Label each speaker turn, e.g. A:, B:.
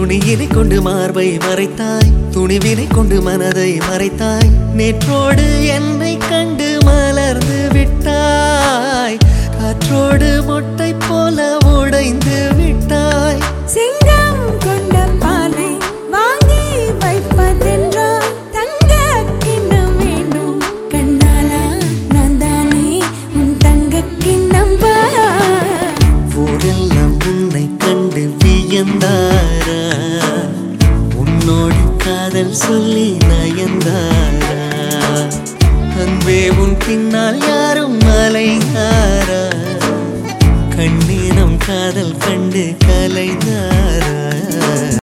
A: துணியினை கொண்டு மார்பை மறைத்தாய், துணிவினை கொண்டு மனதை மறைத்தாய். நேற்றோடு என்னை கண்டு மலர்ந்து விட்டாய், காற்றோடு மொட்டை போல உடைந்து விட்டாய்.
B: சிங்கம் கொண்ட பாலை வாங்கி வைப்பதென்றால் தங்க கிண்ணம் வேண்டும் கண்ணாலா, நான் தானே உன் தங்க கிண்ணம்.
A: ஊரெல்லாம் உன்னை கண்டு வியந்தாரா, உன்னோடு காதல் சொல்லி நயந்தாரா. அன்பே உன் பின்னால் யாரும் அலைந்தாரா, கண்ணீரம் காதல் கண்டு கலைந்தாரா.